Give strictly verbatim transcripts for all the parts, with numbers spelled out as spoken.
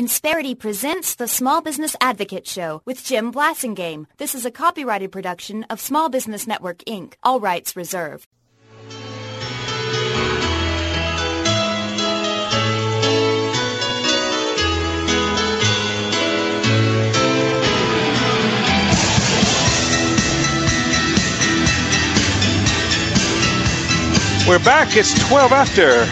Insperity presents the Small Business Advocate Show with Jim Blasingame. This is a copyrighted production of Small Business Network, Incorporated. All rights reserved. We're back. It's twelve after.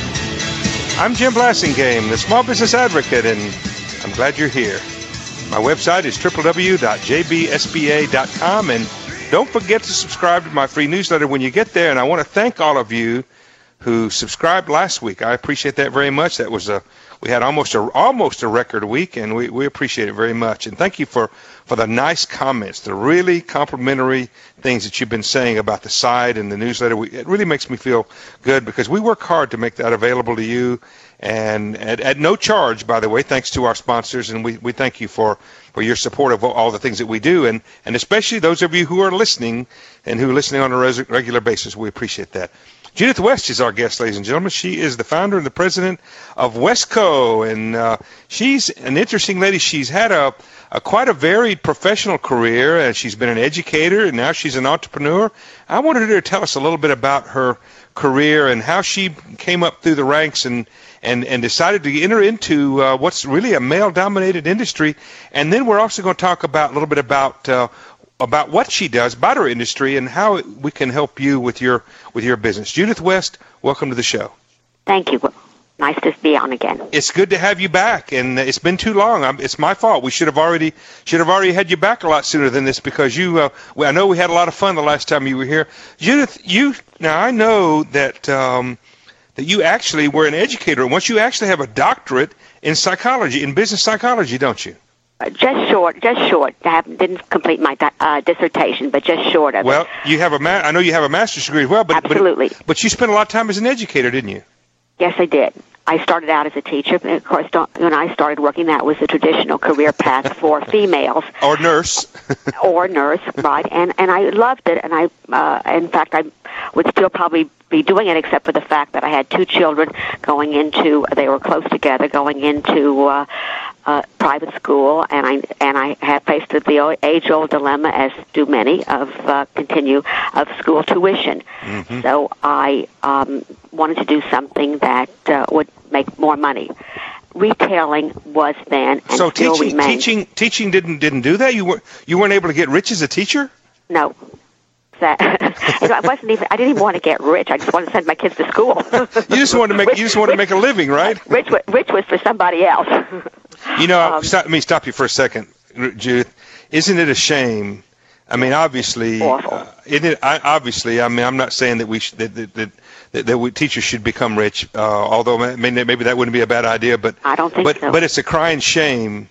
I'm Jim Blasingame, the Small Business Advocate, and I'm glad you're here. My website is w w w dot j b s b a dot com, and don't forget to subscribe to my free newsletter when you get there. And I want to thank all of you who subscribed last week. I appreciate that very much. That was a we had almost a almost a record week, and we, we appreciate it very much. And thank you for, for the nice comments, the really complimentary things that you've been saying about the site and the newsletter. We, it really makes me feel good because we work hard to make that available to you, and at, at no charge, by the way, thanks to our sponsors. And we, we thank you for, for your support of all the things that we do, and, and especially those of you who are listening and who are listening on a res- regular basis. We appreciate that. Judith West is our guest, ladies and gentlemen. She is the founder and the president of Westco, and uh, she's an interesting lady. She's had a, a quite a varied professional career, and she's been an educator, and now she's an entrepreneur. I wanted her to tell us a little bit about her career and how she came up through the ranks and and, and decided to enter into uh, what's really a male-dominated industry. And then we're also going to talk about a little bit about uh, about what she does, about her industry, and how we can help you with your with your business. Judith West, welcome to the show. Thank you. Nice to be on again. It's good to have you back, and it's been too long. I'm, it's my fault. We should have already should have already had you back a lot sooner than this because you. Uh, well, I know we had a lot of fun the last time you were here, Judith. You now I know that um, that you actually were an educator, and once you actually have a doctorate in psychology, in business psychology, don't you? Uh, just short, just short. I haven't, didn't complete my uh, dissertation, but just short of well, it. Well, you have a ma- I know you have a master's degree as well, but absolutely. But, but you spent a lot of time as an educator, didn't you? Yes, I did. I started out as a teacher, and of course, when I started working, that was the traditional career path for females. Or nurse. or nurse, right? And and I loved it, and I, uh, in fact, I would still probably be doing it, except for the fact that I had two children going into, they were close together, going into uh, uh, private school, and I and I had faced the age-old dilemma, as do many, of uh, continue of school tuition. Mm-hmm. So I um, wanted to do something that uh, would make more money. Retailing was then, and so still teaching, remains. teaching, teaching didn't didn't do that. You were you weren't able to get rich as a teacher. No. That I wasn't even. I didn't even want to get rich. I just wanted to send my kids to school. You just wanted to make. Rich, you just wanted rich, to make a living, right? Rich, rich was for somebody else. You know, um, stop, let me stop you for a second, Judith. Isn't it a shame? I mean, obviously, uh, isn't it? I, obviously, I mean, I'm not saying that we sh- that that that, that, that we, teachers should become rich. Uh, although maybe, maybe that wouldn't be a bad idea, but I don't think but, so. But it's a crying shame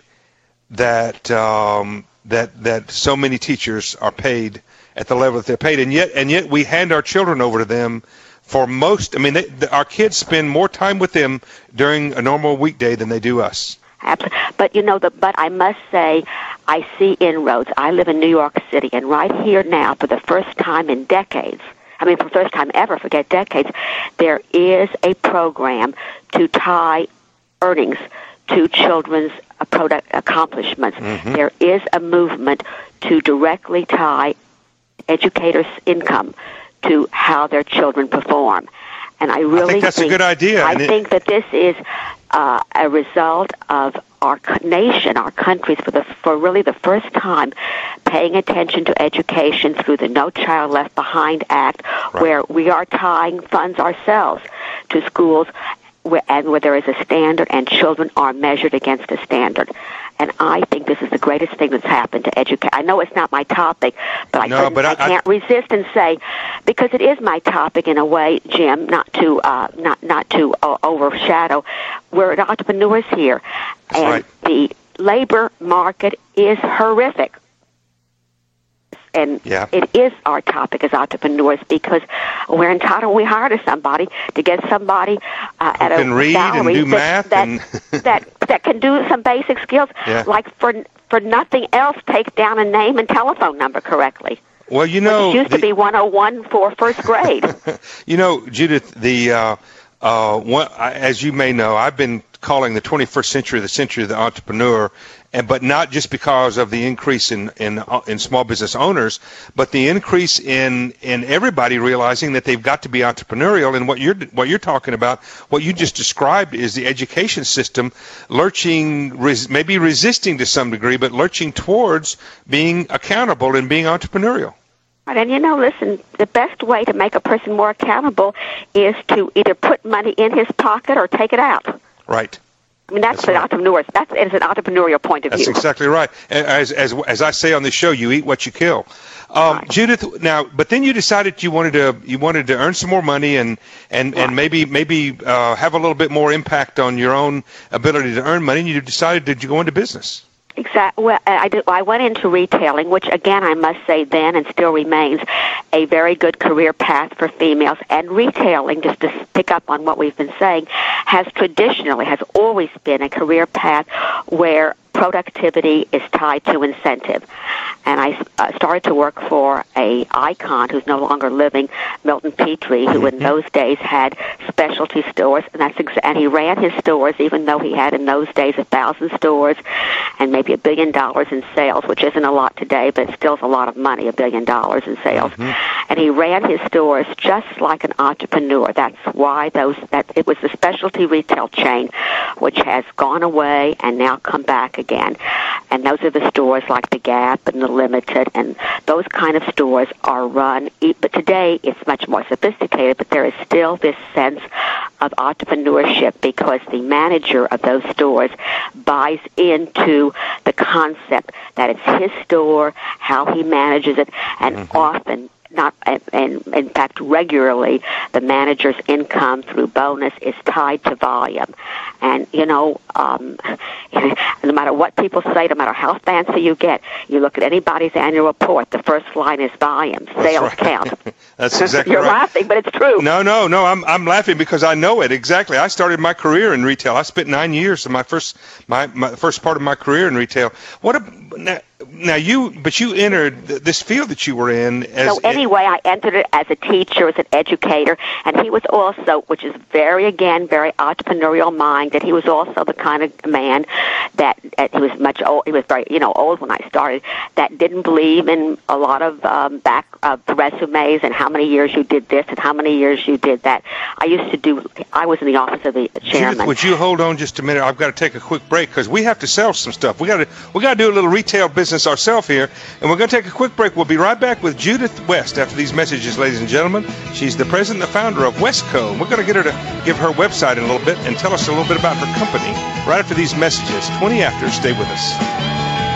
that um, that that so many teachers are paid at the level that they're paid, and yet and yet we hand our children over to them for most. I mean, they, the, our kids spend more time with them during a normal weekday than they do us. Absolutely. But you know, the, but I must say, I see inroads. I live in New York City, and right here now, for the first time in decades, I mean, for the first time ever, forget decades, there is a program to tie earnings to children's uh, product accomplishments. Mm-hmm. There is a movement to directly tie educators' income to how their children perform. And I really I think that's think, a good idea. I and think it, that this is uh, a result of our nation, our countries, for the for really the first time, paying attention to education through the No Child Left Behind Act, right. where we are tying funds ourselves to schools, where, and where there is a standard, and children are measured against a standard. And I think this is the greatest thing that's happened to education. I know it's not my topic, but I, no, but I, I can't I, resist and say, because it is my topic in a way, Jim, not to uh, not not to uh, overshadow. We're entrepreneurs here, and right. the labor market is horrific. And yeah. it is our topic as entrepreneurs because we're entitled, we hire somebody to get somebody uh, at a can read salary and do that, math that, and that, that can do some basic skills, yeah. like for for nothing else, take down a name and telephone number correctly. Well, you know, which used the, to be one oh one for first grade. You know, Judith, the uh, uh, one, as you may know, I've been calling the twenty-first century the century of the entrepreneur, and but not just because of the increase in in uh, in small business owners, but the increase in in everybody realizing that they've got to be entrepreneurial. And what you're what you're talking about, what you just described, is the education system lurching, res, maybe resisting to some degree, but lurching towards being accountable and being entrepreneurial. And, you know, listen, the best way to make a person more accountable is to either put money in his pocket or take it out. Right. I mean, that's, that's an right. entrepreneur. That's it's an entrepreneurial point of that's view. That's exactly right. As as as I say on this show, you eat what you kill. Um, right. Judith, now, but then you decided you wanted to you wanted to earn some more money and and, right. and maybe maybe uh, have a little bit more impact on your own ability to earn money. And you decided to go into business. Exactly. Well, I did. I went into retailing, which again I must say then and still remains a very good career path for females. And retailing, just to pick up on what we've been saying, has traditionally, has always been a career path where productivity is tied to incentive. And I uh, started to work for a icon who's no longer living, Milton Petrie, who in those days had specialty stores, and that's ex- and he ran his stores even though he had in those days a thousand stores and maybe a billion dollars in sales, which isn't a lot today, but it still is a lot of money, a billion dollars in sales. Mm-hmm. And he ran his stores just like an entrepreneur. That's why those that it was the specialty retail chain, which has gone away and now come back again. And those are the stores like the Gap and the Limited, and those kind of stores are run. But today it's much more sophisticated, but there is still this sense of entrepreneurship because the manager of those stores buys into the concept that it's his store, how he manages it, and mm-hmm. often not, and in fact, regularly, the manager's income through bonus is tied to volume. And, you know, um, no matter what people say, no matter how fancy you get, you look at anybody's annual report, the first line is volume, sales right. count. That's exactly You're right. laughing, but it's true. No, no, no, I'm I'm laughing because I know it exactly. I started my career in retail. I spent nine years in my first my, my first part of my career in retail. What a now, now you, but you entered this field that you were in as. So anyway, I entered it as a teacher, as an educator, and he was also, which is very again very entrepreneurial minded. He was also the kind of man that uh, he was much old. He was very you know old when I started. That didn't believe in a lot of um, back uh, resumes and how many years you did this and how many years you did that. I used to do. I was in the office of the chairman. Judith, would you hold on just a minute? I've got to take a quick break because we have to sell some stuff. We got to we got to do a little retail business ourselves here, and we're going to take a quick break. We'll be right back with Judith West after these messages, ladies and gentlemen. She's the president and the founder of Westco. We're going to get her to give her website in a little bit and tell us a little bit about her company right after these messages. twenty after. Stay with us.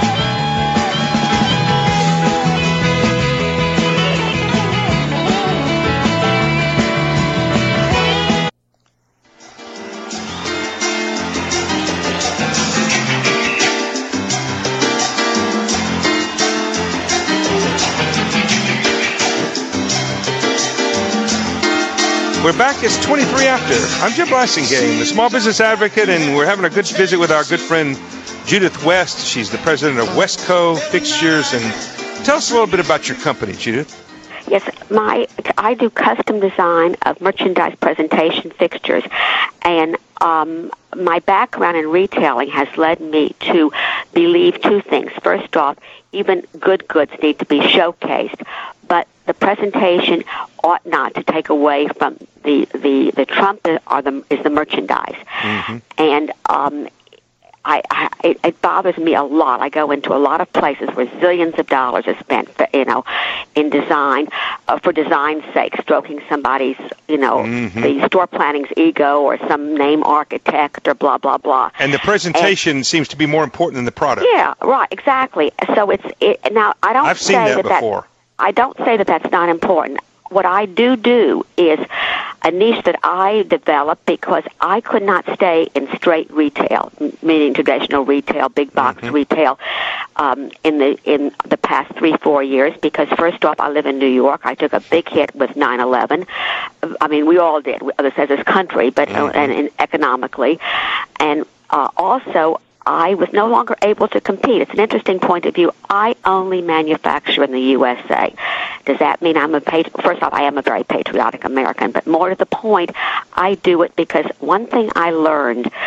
We're back. It's twenty-three after. I'm Jim Blasingame, the small business advocate, and we're having a good visit with our good friend Judith West. She's the president of Westco Fixtures. And tell us a little bit about your company, Judith. Yes, my I do custom design of merchandise presentation fixtures, and um, my background in retailing has led me to believe two things. First off, even good goods need to be showcased, but the presentation ought not to take away from the the the trump or the is the merchandise, mm-hmm. and um, I, I it, it bothers me a lot. I go into a lot of places where zillions of dollars are spent, for, you know, in design uh, for design's sake, stroking somebody's, you know, mm-hmm. the store planning's ego or some name architect or blah blah blah. And the presentation and, seems to be more important than the product. Yeah, right, exactly. So it's it, now I don't I've say seen that, that before. That, I don't say that that's not important. What I do do is a niche that I developed because I could not stay in straight retail, meaning traditional retail, big box mm-hmm. retail, um, in the in the past three, four years. Because first off, I live in New York. I took a big hit with nine eleven. I mean, we all did. Others as this country, but mm-hmm. and, and economically, and uh, also. I was no longer able to compete. It's an interesting point of view. I only manufacture in the U S A. Does that mean I'm a patri- first off, I am a very patriotic American, but more to the point, I do it because one thing I learned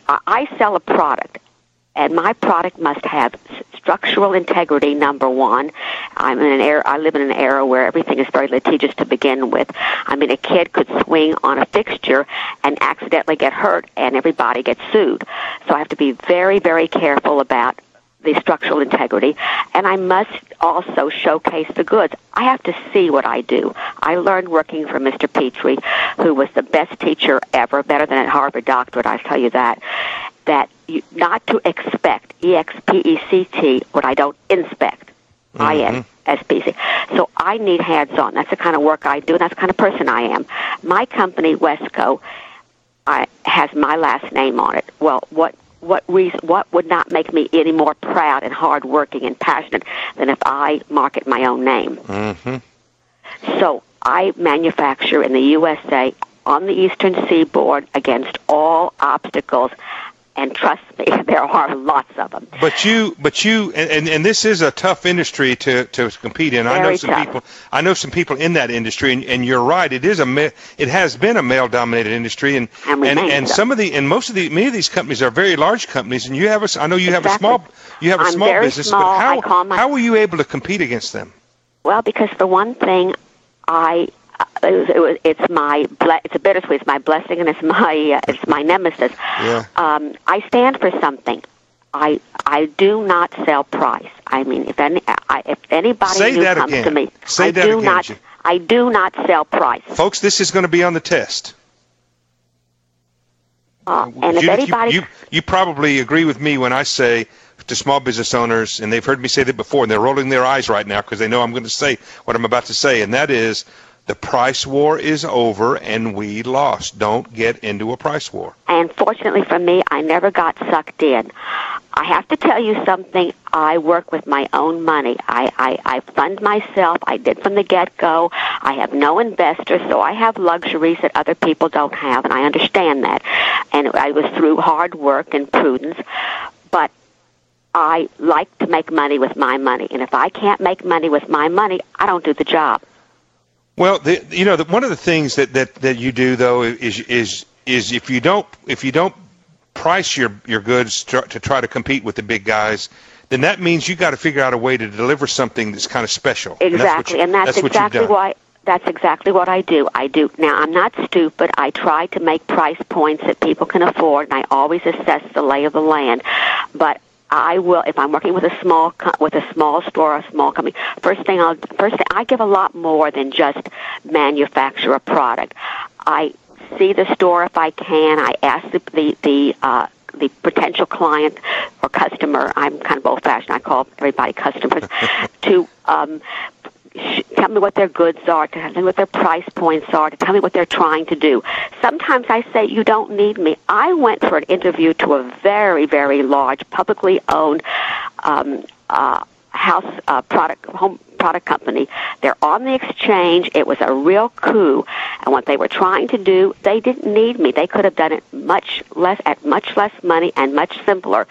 I sell a product, and my product must have structural integrity, number one. I'm in an era, I live in an era where everything is very litigious to begin with. I mean, a kid could swing on a fixture and accidentally get hurt, and everybody gets sued. So I have to be very, very careful about the structural integrity, and I must also showcase the goods. I have to see what I do. I learned working for Mister Petrie, who was the best teacher ever, better than at Harvard doctorate, I'll tell you that, that you, not to expect, E X P E C T, what I don't inspect, mm-hmm. I N S P C. So I need hands-on. That's the kind of work I do, and that's the kind of person I am. My company, Wesco, I, has my last name on it. Well, what What reason? What would not make me any more proud and hardworking and passionate than if I market my own name? Mm-hmm. So I manufacture in the U S A on the Eastern Seaboard against all obstacles, and trust me, there are lots of them. But you, but you, and, and, and this is a tough industry to, to compete in. Very I know some tough. people. I know some people in that industry, and, and you're right. It is a ma- it has been a male-dominated industry, and and, and, and so. some of the and most of the many of these companies are very large companies, and you have a. I know you exactly. have a small you have a I'm small very business. Small. But how I call my, how were you able to compete against them? Well, because for one thing, I. It was, it was, it's my, it's a bittersweet. It's my blessing and it's my, uh, it's my nemesis. Yeah. Um, I stand for something. I, I do not sell price. I mean, if any, I, if anybody Say new that comes again. to me, Say I that do again, not, Jim. I do not sell price. Folks, this is going to be on the test. Uh, and if Judith, anybody, you, you, you probably agree with me when I say to small business owners, and they've heard me say that before, and they're rolling their eyes right now because they know I'm going to say what I'm about to say, and that is, the price war is over, and we lost. Don't get into a price war. And fortunately for me, I never got sucked in. I have to tell you something. I work with my own money. I, I, I fund myself. I did from the get-go. I have no investors, so I have luxuries that other people don't have, and I understand that. And I was through hard work and prudence. But I like to make money with my money. And if I can't make money with my money, I don't do the job. Well, the, you know, the, one of the things that, that, that you do though is is is if you don't if you don't price your your goods to, to try to compete with the big guys, then that means you got to figure out a way to deliver something that's kind of special. Exactly, and that's, you, what you, and that's, that's exactly why. That's exactly what I do. I do. Now, I'm not stupid. I try to make price points that people can afford, and I always assess the lay of the land. But I will, if I'm working with a small with a small store or a small company. First thing I'll first thing, I give a lot more than just manufacture a product. I see the store if I can. I ask the the the, uh, the potential client or customer. I'm kind of old-fashioned. I call everybody customers to. Um, Tell me what their goods are, to tell me what their price points are, to tell me what they're trying to do. Sometimes I say, you don't need me. I went for an interview to a very, very large, publicly owned um, uh, house uh, product, home product company. They're on the exchange. It was a real coup. And what they were trying to do, they didn't need me. They could have done it much less, at much less money and much simpler.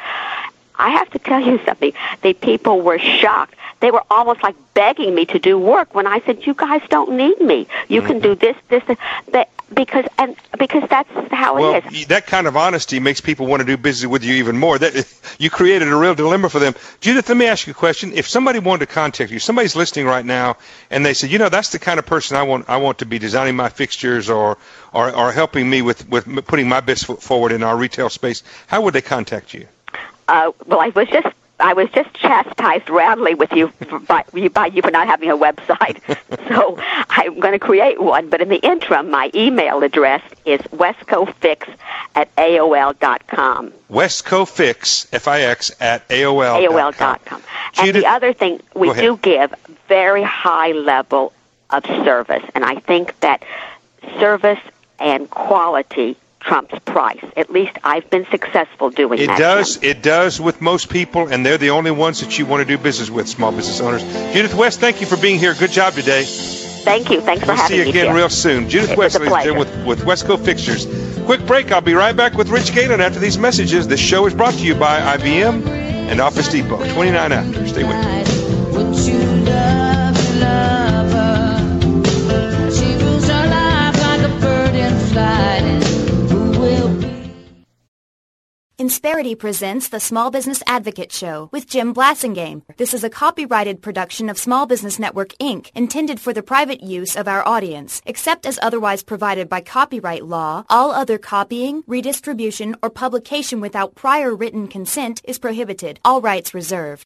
I have to tell you something. The people were shocked. They were almost like begging me to do work when I said, you guys don't need me. You mm-hmm. can do this, this, this. That, because and because that's how well, it is. That kind of honesty makes people want to do business with you even more. That you created a real dilemma for them. Judith, let me ask you a question. If somebody wanted to contact you, somebody's listening right now, and they said, you know, that's the kind of person I want I want to be designing my fixtures or or, or helping me with, with putting my best foot forward in our retail space, how would they contact you? Uh, well, I was just I was just chastised roundly with you for, by, by you for not having a website. So I'm going to create one. But in the interim, my email address is wescofix at A O L dot com. Wescofix, F I X, at A O L A O L dot com. And Judith, the other thing, we do give very high level of service. And I think that service and quality trumps price. At least I've been successful doing it that. It does. Jim. It does with most people, and they're the only ones that you want to do business with, small business owners. Judith West, thank you for being here. Good job today. Thank you. Thanks for we'll having me. See you again Jim. real soon. Judith it West, ladies with, with Wesco Fixtures. Quick break. I'll be right back with Rich Galen after these messages. This show is brought to you by I B M and Office Depot. twenty-nine after. Stay with me. Would you love, love her? She rules her life like a bird in flight. Insperity presents the Small Business Advocate Show with Jim Blasingame. This is a copyrighted production of Small Business Network, Incorporated, intended for the private use of our audience. Except as otherwise provided by copyright law, all other copying, redistribution, or publication without prior written consent is prohibited. All rights reserved.